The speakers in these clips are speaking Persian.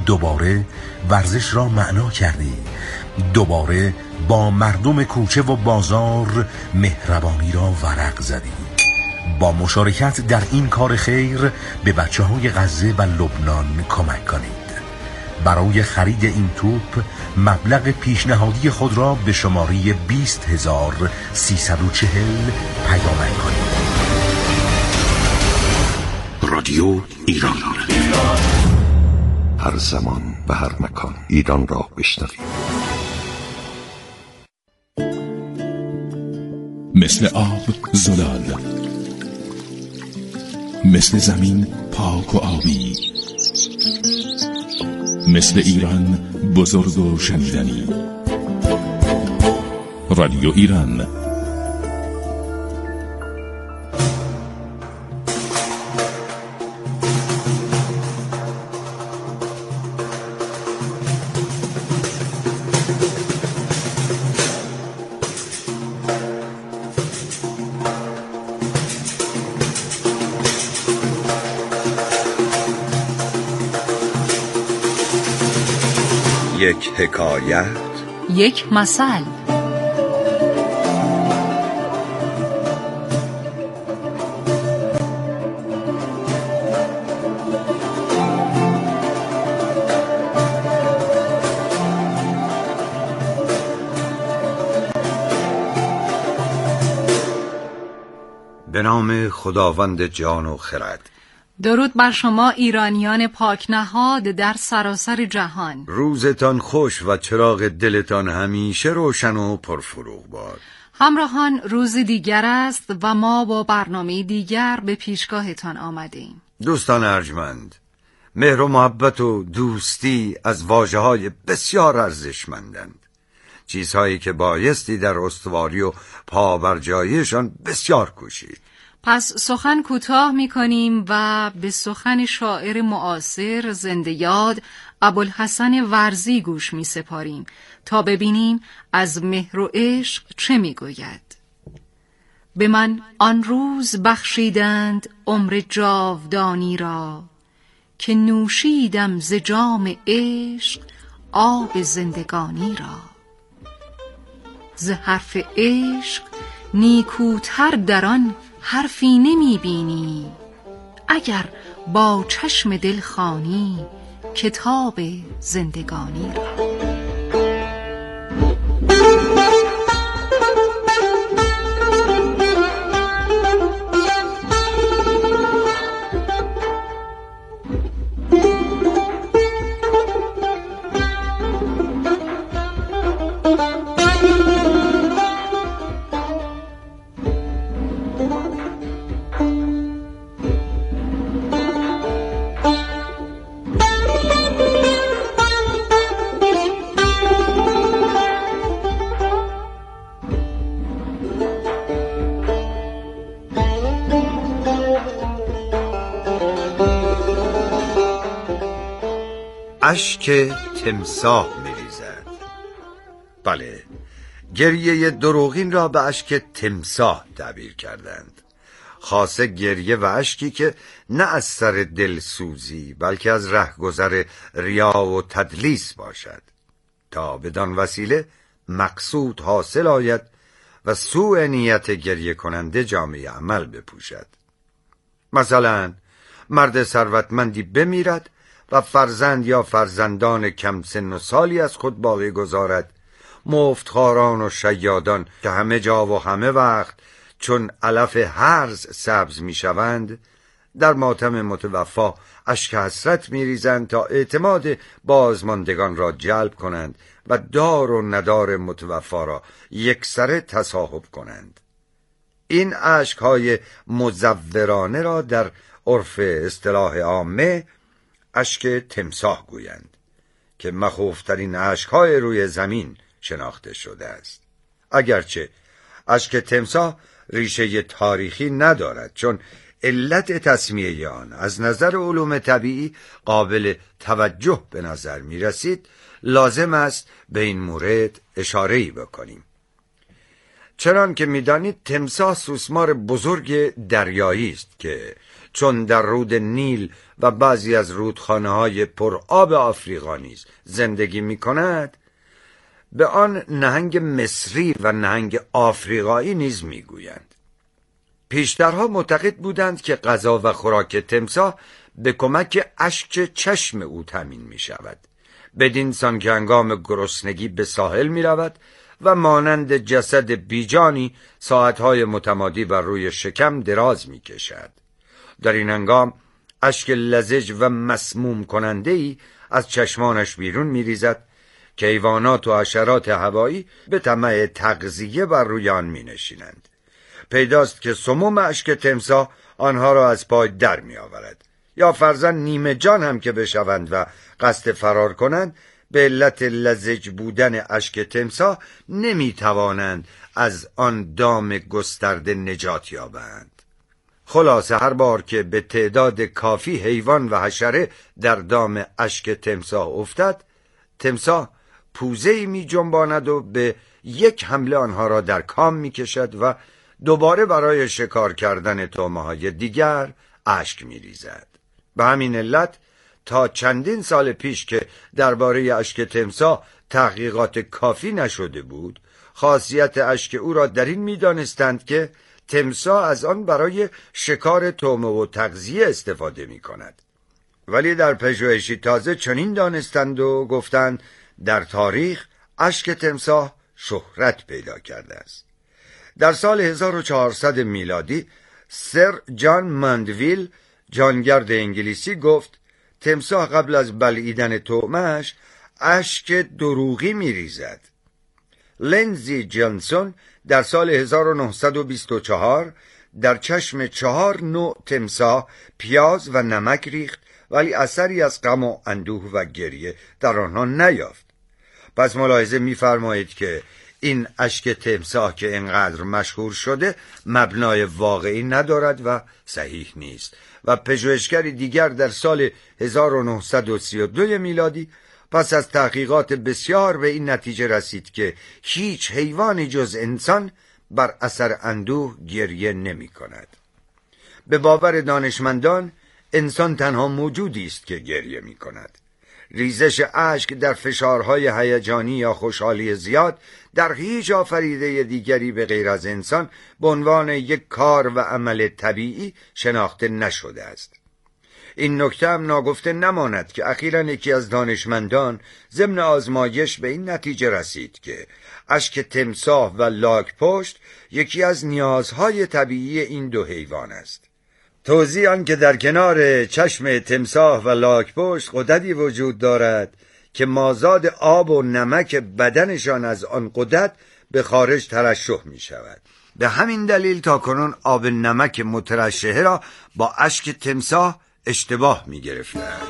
دوباره ورزش را معنا کردی، دوباره با مردم کوچه و بازار مهربانی را ورق زدی. با مشارکت در این کار خیر به بچه‌های غزه و لبنان کمک کنید. برای خرید این توپ مبلغ پیشنهادی خود را به شماره 20340 پیامک کنید. رادیو ایران، هر زمان و هر مکان ایران را بشنوید. مثل آب زلال، مثل زمین پاک و آبی، مثل ایران بزرگ و شنیدنی. رادیو ایران. یک حکایت، یک مثل. به نام خداوند جان و خرد. درود بر شما ایرانیان پاک نهاد در سراسر جهان. روزتان خوش و چراغ دلتان همیشه روشن و پرفروغ باد. همراهان، روز دیگر است و ما با برنامه دیگر به پیشگاهتان آمدیم. دوستان ارجمند، مهر و محبت و دوستی از واژه‌های بسیار ارزشمندند، چیزهایی که بایستی در استواری و پابرجاییشان بسیار کوشید. پس سخن کوتاه می‌کنیم و به سخن شاعر معاصر زنده یاد ابوالحسن ورزی گوش می‌سپاریم تا ببینیم از مهر و عشق چه می‌گوید. به من آن روز بخشیدند عمر جاودانی را، که نوشیدم ز جام عشق آب زندگانی را. ز حرف عشق نیکوتر در آن حرفی نمی بینی، اگر با چشم دل خوانی کتاب زندگانی را. اشک تمساح می‌ریزد. بله، گریه دروغین را به اشک تمساح تعبیر کردند. خاصه گریه و اشکی که نه از سر دلسوزی بلکه از رهگذر ریا و تدلیس باشد، تا بدان وسیله مقصود حاصل آید و سوء نیت گریه کننده جامه عمل بپوشد. مثلا مرد ثروتمندی بمیرد و فرزند یا فرزندان کم سن و سالی از خود باقی گذارد. مفتخواران و شیادان که همه جا و همه وقت چون علف هرز سبز می شوند، در ماتم متوفا اشک حسرت می ریزند تا اعتماد بازماندگان را جلب کنند و دار و ندار متوفا را یکسره تصاحب کنند. این اشک‌های مزورانه را در عرف اصطلاح عامه اشک تمساح گویند که مخوفترین اشک‌های روی زمین شناخته شده است. اگرچه اشک تمساح ریشه تاریخی ندارد، چون علت تسمیه آن از نظر علوم طبیعی قابل توجه به نظر می رسید، لازم است به این مورد اشاره‌ای بکنیم. چنان که می دانید تمساح سوسمار بزرگ دریایی است که چون در رود نیل و بعضی از رودخانه‌های پرآب آفریقا نیز زندگی می‌کند، به آن نهنگ مصری و نهنگ آفریقایی نیز می‌گویند. پیشترها معتقد بودند که غذا و خوراک تمساح به کمک اشک چشم او تامین می‌شود، بدین سان که هنگام گرسنگی به ساحل می‌رود و مانند جسد بیجانی ساعتهای متمادی بر روی شکم دراز می‌کشد. در این هنگام اشک لزج و مسموم کننده‌ای از چشمانش بیرون می‌ریزد که حیوانات و حشرات هوایی به طمع تغذیه بر روی آن می‌نشینند. پیداست که سموم اشک تمساح آنها را از پای در می‌آورد، یا فرضاً نیمه جان هم که بشوند و قصد فرار کنند، به علت لزج بودن اشک تمساح نمی‌توانند از آن دام گسترده نجات یابند. خلاصه هر بار که به تعداد کافی حیوان و حشره در دام اشک تمساح افتد، تمساح پوزه‌ای می‌جنباند و به یک حمله آنها را در کام می‌کشد و دوباره برای شکار کردن طعمه‌های دیگر اشک می‌ریزد. به همین علت تا چندین سال پیش که درباره اشک تمساح تحقیقات کافی نشده بود، خاصیت اشک او را در این می‌دانستند که تمساح از آن برای شکار طعمه و تغذیه استفاده می‌کند. ولی در پژوهشی تازه چنین دانستند و گفتند در تاریخ اشک تمساح شهرت پیدا کرده است. در سال 1400 میلادی سر جان ماندویل، جانگرد انگلیسی، گفت تمساح قبل از بلعیدن طعمه‌اش اشک دروغی می‌ریزد. لنزی جانسون در سال 1924 در چشم 4 نوع تمساح پیاز و نمک ریخت، ولی اثری از غم و اندوه و گریه در آنها نیافت. پس ملاحظه می‌فرمایید که این اشک تمساح که اینقدر مشهور شده مبنای واقعی ندارد و صحیح نیست. و پژوهشگری دیگر در سال 1932 میلادی پس از تحقیقات بسیار به این نتیجه رسید که هیچ حیوانی جز انسان بر اثر اندوه گریه نمی کند. به باور دانشمندان انسان تنها موجودی است که گریه می کند. ریزش اشک در فشارهای هیجانی یا خوشحالی زیاد در هیچ آفریده دیگری به غیر از انسان به عنوان یک کار و عمل طبیعی شناخته نشده است. این نکته هم ناگفته نماند که اخیراً یکی از دانشمندان ضمن آزمایش به این نتیجه رسید که اشک تمساح و لاک‌پشت یکی از نیازهای طبیعی این دو حیوان است. توضیح آن که در کنار چشم تمساح و لاک‌پشت غددی وجود دارد که مازاد آب و نمک بدنشان از آن غدد به خارج ترشح می شود. به همین دلیل تاکنون آب نمک مترشحه را با اشک تمساح اشتباه می گرفتند.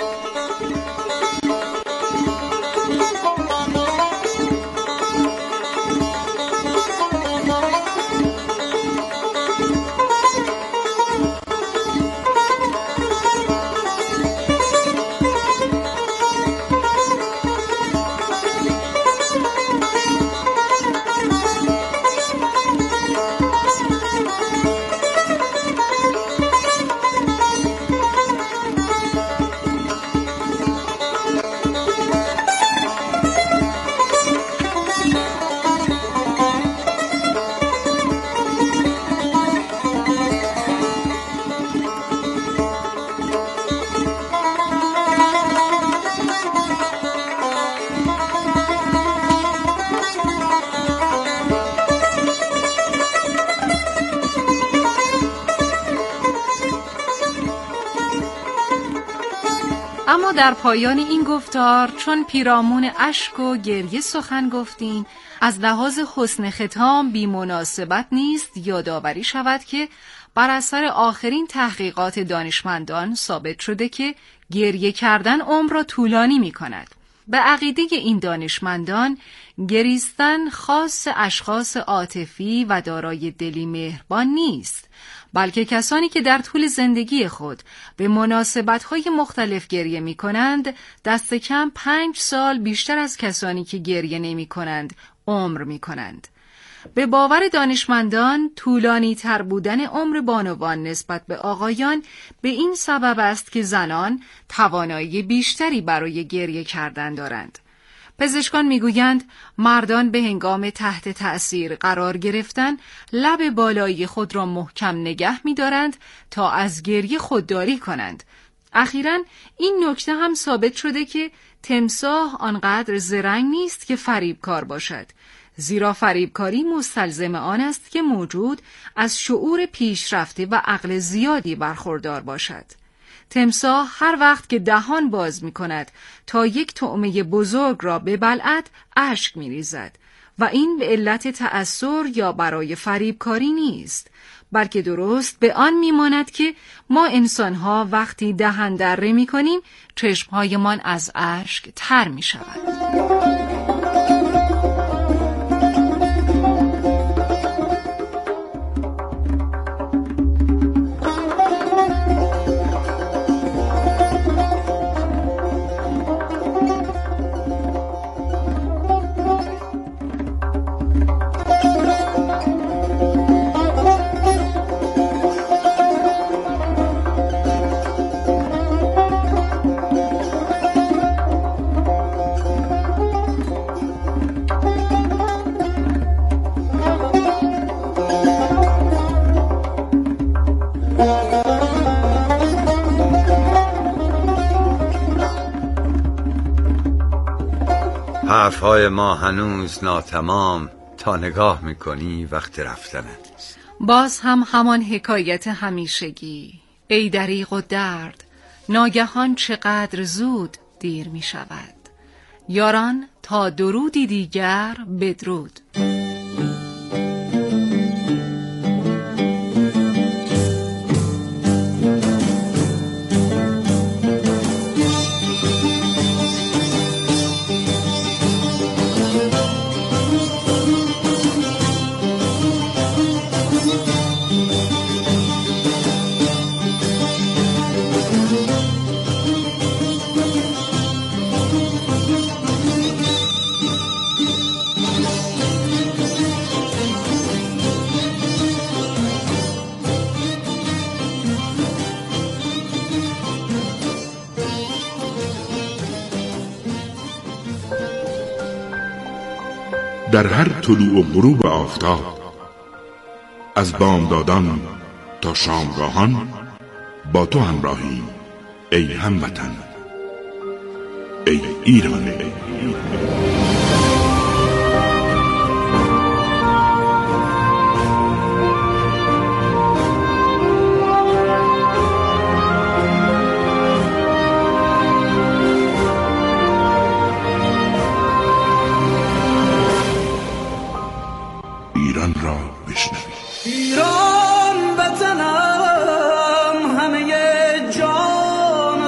اما در پایان این گفتار چون پیرامون اشک و گریه سخن گفتیم، از لحاظ حسن ختام بی مناسبت نیست یادآوری شود که بر اثر آخرین تحقیقات دانشمندان ثابت شده که گریه کردن عمر را طولانی می کند. به عقیده این دانشمندان گریستن خاص اشخاص عاطفی و دارای دلی مهربان نیست، بلکه کسانی که در طول زندگی خود به مناسبت‌های مختلف گریه می‌کنند دست کم 5 سال بیشتر از کسانی که گریه نمی‌کنند عمر می‌کنند. به باور دانشمندان طولانی تر بودن عمر بانوان نسبت به آقایان به این سبب است که زنان توانایی بیشتری برای گریه کردن دارند. پزشکان میگویند مردان به هنگام تحت تأثیر قرار گرفتن لب بالایی خود را محکم نگه می‌دارند تا از گریه خودداری کنند. اخیراً این نکته هم ثابت شده که تمساح آنقدر زرنگ نیست که فریبکار باشد، زیرا فریبکاری مستلزم آن است که موجود از شعور پیشرفته و عقل زیادی برخوردار باشد. تمساح هر وقت که دهان باز می کند تا یک طعمه بزرگ را ببلعد اشک می ریزد و این به علت تأثر یا برای فریبکاری نیست، بلکه درست به آن می ماند که ما انسانها وقتی دهن دره می کنیم چشمهایمان از اشک تر می شود. حرفهای ما هنوز ناتمام تا نگاه میکنی وقت رفتن است. باز هم همان حکایت همیشگی، ای دریغ و درد ناگهان چقدر زود دیر می شود. یاران تا درودی دیگر بدرود. در هر طلوع و غروب آفتاب، از بامدادان تا شامگاهان با تو همراهیم ای هموطن، ای ایران. ایران را بشنوید. ایران وطنم، همه جان و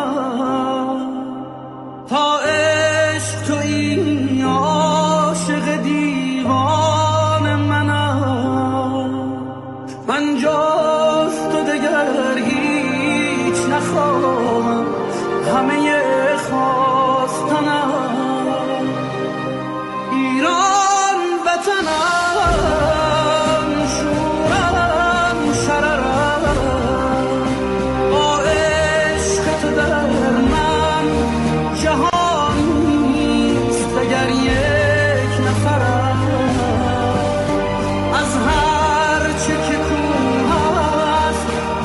تنم، تا عشق تویی عاشق دیوان منم. من جز تو دگر هیچ نخواهم، همه خواستنم. ایران وطنم، شورم شررم، با عشق تو در من جهان نیست دگر یک نفرم. از هر چه که کوه است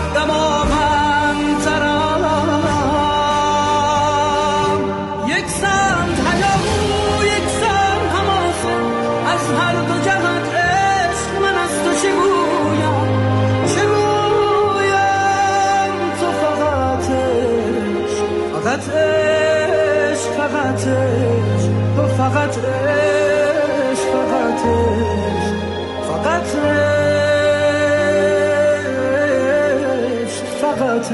دماوندترم. یک سمت هیاهو یک سمت حماسه، از هر دو جهت عشق من از تو چه گویم، چه گویم. تو فقط عشق، فقط عشق، فقط عشق، تو فقط عشق، فقط عشق، فقط عشق، فقط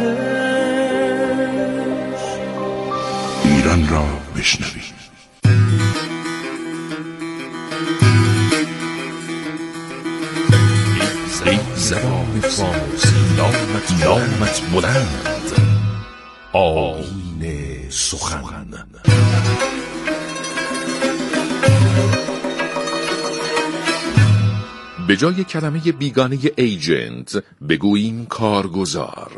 عشق. ایران را بشنوید. ای زبان فارسی نامت بلند، آیین سخن. به جای کلمه بیگانه ایجنت بگوییم کارگزار.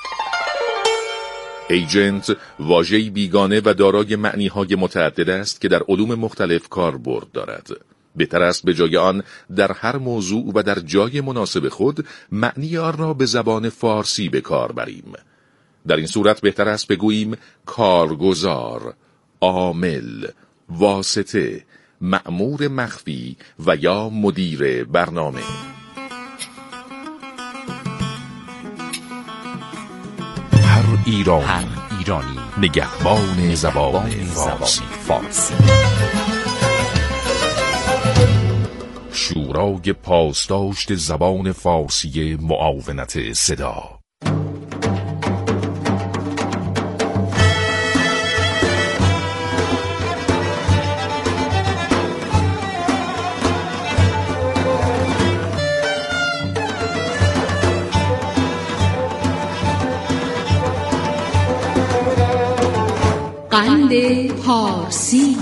ایجنت واژه‌ای بیگانه و دارای معنی‌های متعدد است که در علوم مختلف کاربرد دارد. بهتر است به جای آن در هر موضوع و در جای مناسب خود معنی آن را به زبان فارسی به کار بریم. در این صورت بهتر است بگوییم کارگزار، عامل، واسطه، مأمور مخفی و یا مدیر برنامه. هر ایرانی نگهبان زبان فارسی. شورای پاسداشت زبان فارسی معاونت صدا. قند پارسی.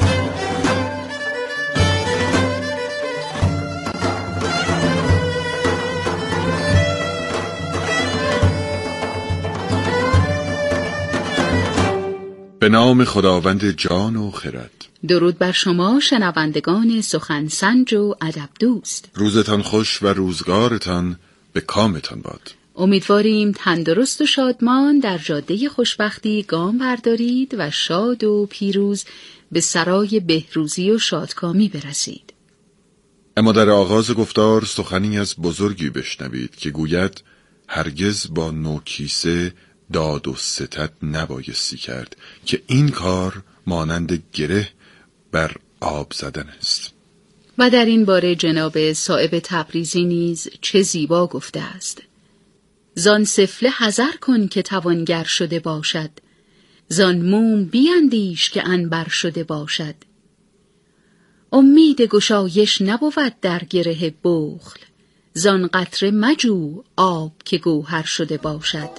به نام خداوند جان و خرد. درود بر شما شنوندگان سخن سنج و ادب دوست. روزتان خوش و روزگارتان به کامتان باد. امیدواریم تندرست و شادمان در جاده خوشبختی گام بردارید و شاد و پیروز به سرای بهروزی و شادکامی برسید. اما در آغاز گفتار سخنی از بزرگی بشنوید که گوید هرگز با نوکیسه داد و ستد نبایستی کرد که این کار مانند گره بر آب زدن است. و در این باره جناب صائب تبریزی نیز چه زیبا گفته است: زان سفله حذر کن که توانگر شده باشد، زان موم بیندیش که عنبر شده باشد. امید گشایش نبود در گره بخل، زان قطره مجو آب که گوهر شده باشد.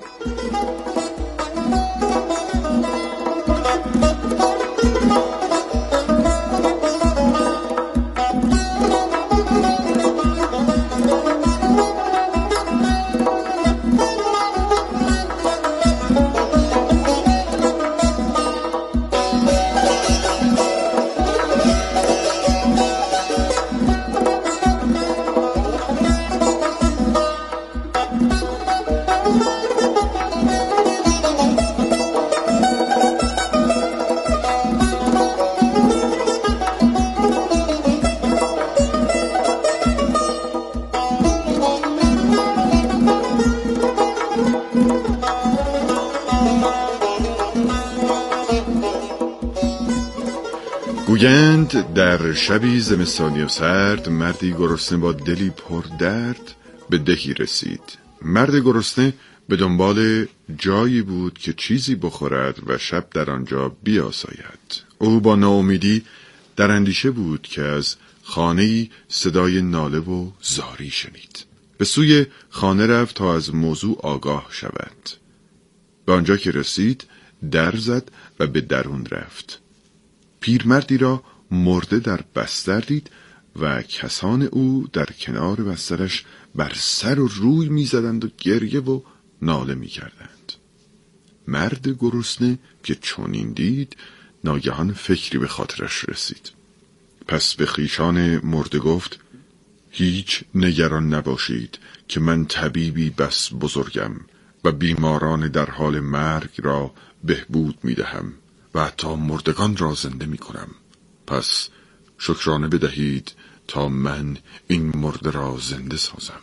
گویند در شبی زمستانی و سرد مردی گرسنه با دلی پر درد به دهی رسید. مرد گرسنه به دنبال جایی بود که چیزی بخورد و شب در آنجا بیاساید. او با ناامیدی در اندیشه بود که از خانه‌ای صدای ناله و زاری شنید. به سوی خانه رفت تا از موضوع آگاه شود. به آنجا که رسید در زد و به درون رفت. پیرمردی را مرده در بستر دید و کسان او در کنار بسترش بر سر و روی می زدند و گریه و ناله می کردند. مرد گرسنه که چنین دید ناگهان فکری به خاطرش رسید. پس به خویشان مرده گفت: هیچ نگران نباشید که من طبیبی بس بزرگم و بیماران در حال مرگ را بهبود می دهم و حتی مردگان را زنده می کنم. پس شکرانه بدهید تا من این مرده را زنده سازم.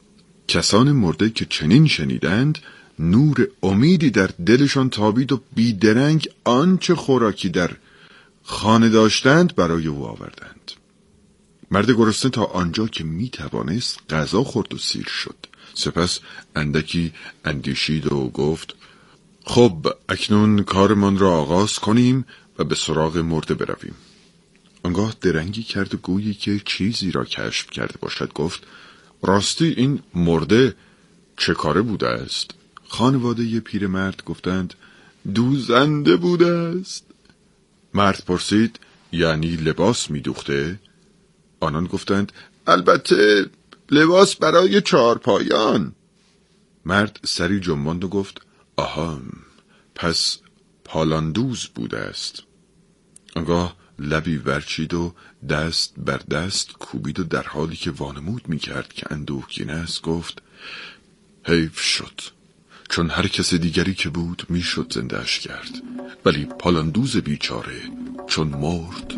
کسان مرده که چنین شنیدند نور امیدی در دلشان تابید و بیدرنگ آنچه خوراکی در خانه داشتند برای او آوردند. مرد گرسنه تا آنجا که می توانست غذا خورد و سیر شد. سپس اندکی اندیشید و گفت: خب اکنون کارمان را آغاز کنیم و به سراغ مرده برویم. آنگاه درنگی کرد و گویی که چیزی را کشف کرده باشد گفت: راستی این مرده چه کاره بوده است؟ خانواده پیرمرد گفتند: دوزنده بوده است. مرد پرسید: یعنی لباس می دوخته؟ آنان گفتند: البته لباس برای چارپایان. مرد سری جنباند و گفت آها، پس پالاندوز بوده است. آنگاه لبی ورچید و دست بر دست کوبید و در حالی که وانمود می‌کرد که اندوهگین است گفت حیف شد، چون هر کس دیگری که بود میشد زندهش کرد، ولی پالاندوز بیچاره چون مرد.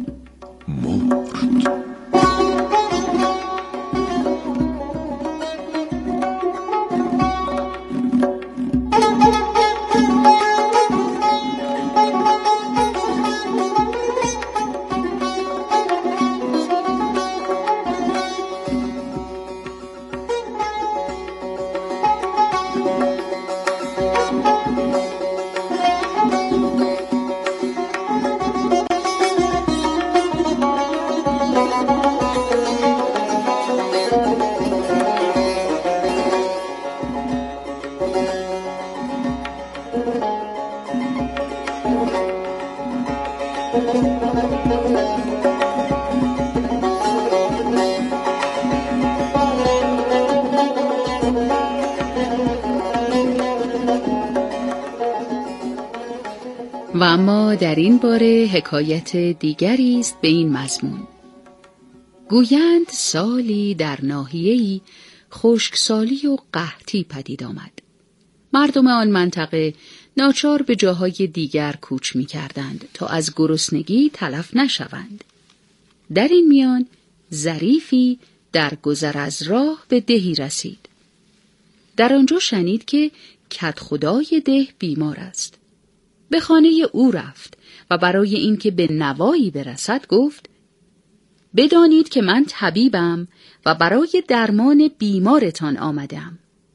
و اما در این باره حکایت دیگری است به این مضمون. گویند سالی در ناحیه‌ای خشکسالی و قحطی پدید آمد. مردم آن منطقه ناچار به جاهای دیگر کوچ می‌کردند تا از گرسنگی تلف نشوند. در این میان ظریفی در گذر از راه به دهی رسید. در آنجا شنید که کدخدای ده بیمار است. به خانه او رفت و برای اینکه به نوایی برسد گفت بدانید که من طبیبم و برای درمان بیمارتان آمدم.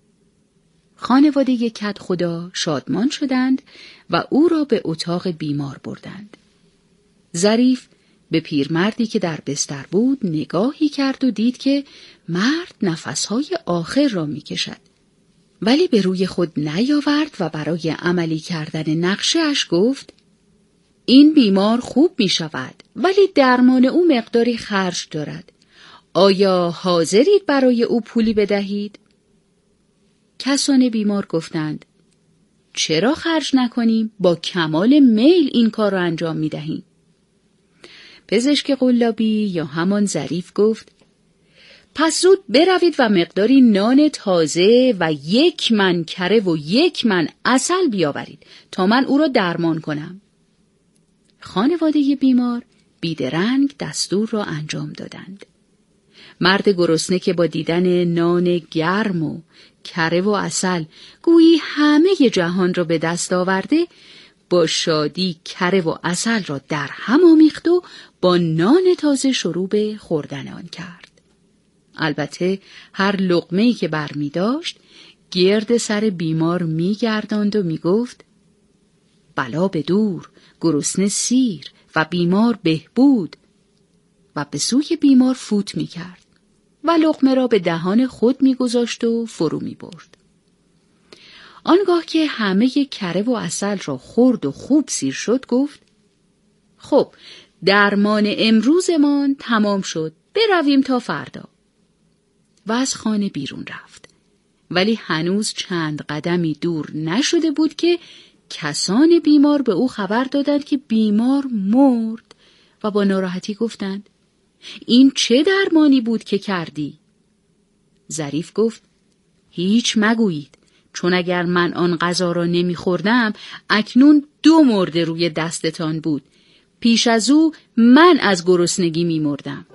خانواده کدخدا شادمان شدند و او را به اتاق بیمار بردند. ظریف به پیرمردی که در بستر بود نگاهی کرد و دید که مرد نفسهای آخر را می‌کشد. ولی به روی خود نیاورد و برای عملی کردن نقشه اش گفت این بیمار خوب می شود ولی درمان او مقداری خرج دارد. آیا حاضرید برای او پولی بدهید؟ کسان بیمار گفتند چرا خرج نکنیم؟ با کمال میل این کار را انجام می دهیم. پزشک قلابی یا همان ظریف گفت پس زود بروید و مقداری نان تازه و 1 من کره و 1 من عسل بیاورید تا من او را درمان کنم. خانواده بیمار بیدرنگ دستور را انجام دادند. مرد گرسنه که با دیدن نان گرم و کره و عسل گویی همه جهان را به دست آورده، با شادی کره و عسل را در هم آمیخت و با نان تازه شروع به خوردن آن کرد. البته هر لقمه‌ای که برمی داشت گرد سر بیمار می گرداند و می گفت بلا به دور، گرسنه سیر و بیمار بهبود، و به سوی بیمار فوت می کرد و لقمه را به دهان خود می گذاشت و فرو می برد. آنگاه که همه کره و عسل را خورد و خوب سیر شد گفت خب درمان امروزمان تمام شد، برویم تا فردا. و از خانه بیرون رفت. ولی هنوز چند قدمی دور نشده بود که کسان بیمار به او خبر دادند که بیمار مرد و با ناراحتی گفتند این چه درمانی بود که کردی؟ ظریف گفت هیچ مگویید، چون اگر من آن غذا را نمی‌خوردم اکنون 2 مرده روی دستتان بود. پیش از او من از گرسنگی می‌مردم.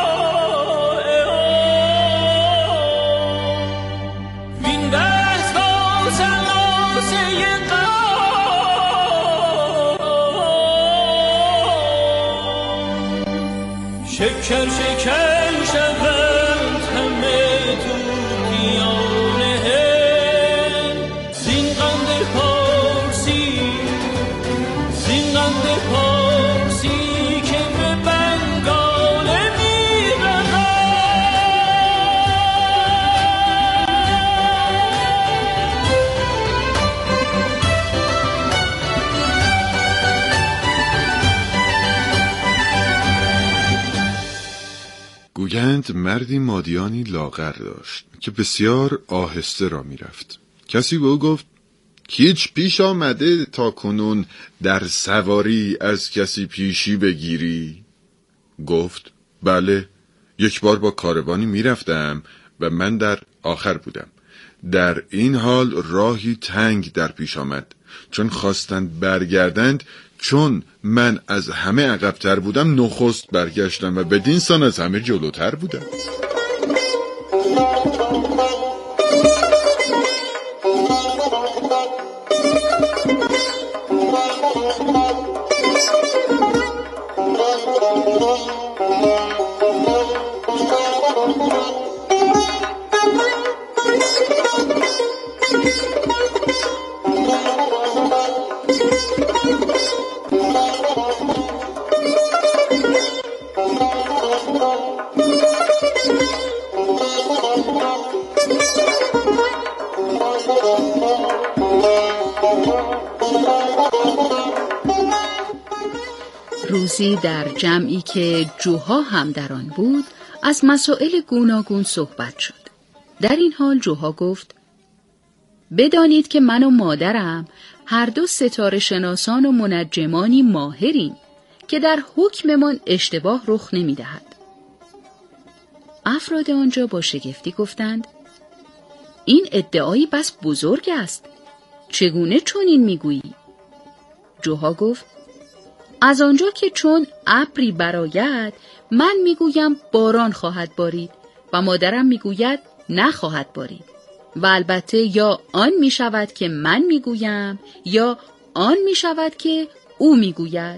That's دیدند مردی مادیانی لاغر داشت که بسیار آهسته را میرفت. کسی به او گفت: هیچ پیش آمده تا کنون در سواری از کسی پیشی بگیری؟ گفت: بله، یک بار با کاروانی میرفتم و من در آخر بودم. در این حال راهی تنگ در پیش آمد. چون خواستند برگردند، چون من از همه عقب‌تر بودم نخست برگشتم و بدین سان از همه جلوتر بودم. روزی در جمعی که جوها هم در آن بود از مسائل گوناگون صحبت شد. در این حال جوها گفت: بدانید که من و مادرم هر دو ستاره شناسان و منجمانی ماهریم که در حکممان اشتباه رخ نمی دهد. افراد آنجا با شگفتی گفتند: این ادعایی بس بزرگ است، چگونه چنین میگویی؟ جوها گفت: از آنجا که چون ابری برآید من میگویم باران خواهد بارید و مادرم میگوید نخواهد بارید و البته یا آن میشود که من میگویم یا آن میشود که او میگوید.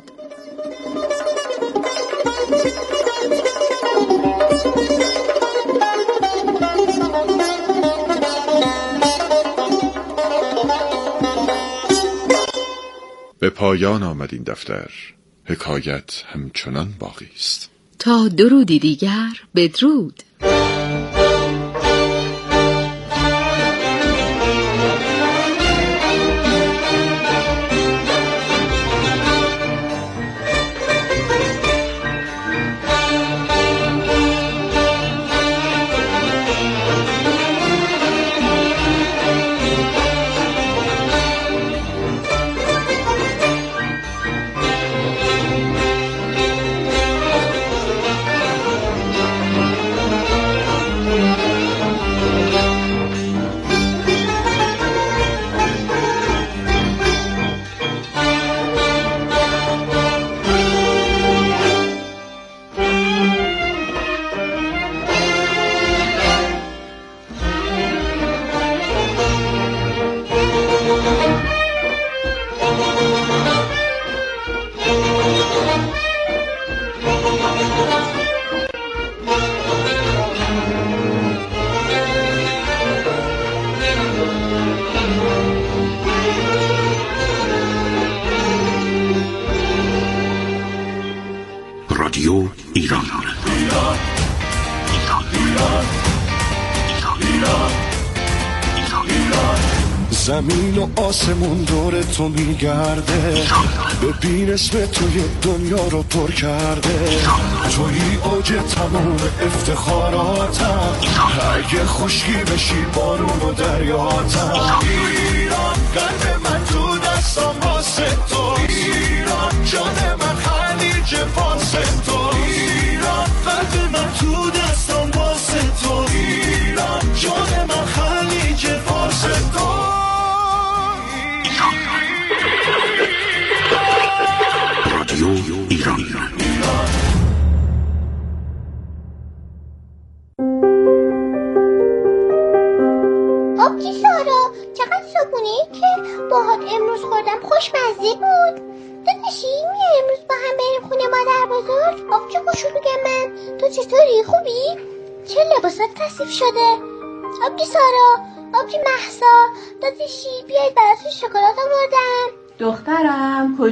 به پایان آمد این دفتر. حکایت همچنان باقی است. تا درودی دیگر، بدرود. رادیو ایران. زمین و آسمون دور تو میگرده، ببین اسم توی دنیا رو پر کرده. توی اوج تمام افتخاراتم، اگه خشکی بشی بارون و دریاتم. ایران قلب من تو دستم واسه تو، ایران جان من خلیج فارس تو، ایران قلب من تو دستم واسه تو، ایران جان من خلیج فارس تو. رادیو ایران. آبجی سارا، چقدر صبحونه‌ای که باهات امروز خوردم خوشمزه بود. داداشی میای امروز با هم بریم خونه مادر بزرگ؟ آبجی کوچولوی من، تو چطوری؟ خوبی؟ چه لباسات کثیف شده؟ آبجی سارا، آبجی مهسا، داداشی بیاید براتون شکلات آوردم. دخترم